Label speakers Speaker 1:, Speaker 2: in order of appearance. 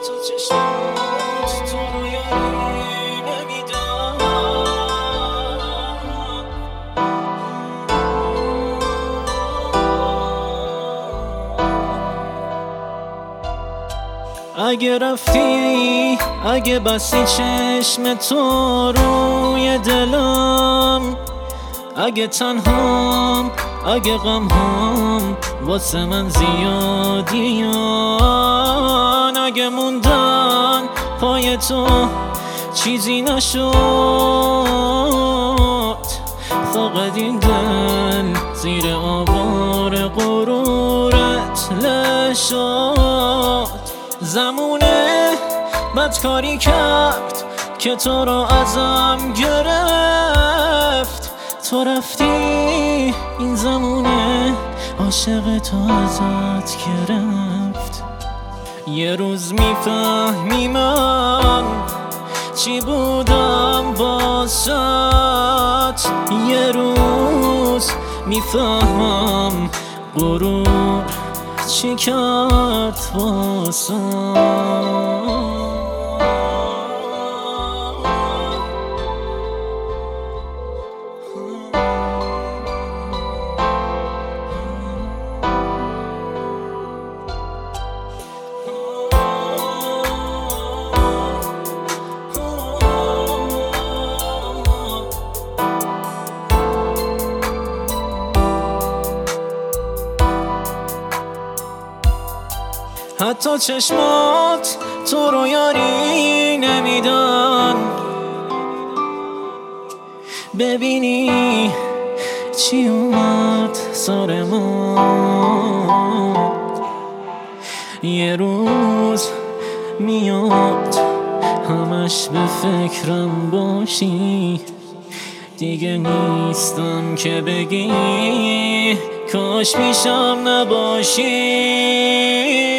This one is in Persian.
Speaker 1: چشمات تو رو یاری نمیدم. اگه رفتی، اگه بستی چشم تو روی دلم، اگه تنهام، اگه غمهام واسه من زیادیان، اگه موندن پای تو چیزی نشد، فقط این دل زیر آوار غرورت له شد. زمونه بدکاری کرد که تو رو ازم گرفت، تو رفتی این زمونه عاشق تو ازت گرفت. یه روز میفهمی من چی بودم واسط، یه روز میفهمم غرور چی کرد واسط. حتی چشمات تو رو یاری نمیدن، ببینی چی اومد سر ما. یه روز میاد همش به فکرم باشی، دیگه نیستم که بگی کاش پیشم نباشی.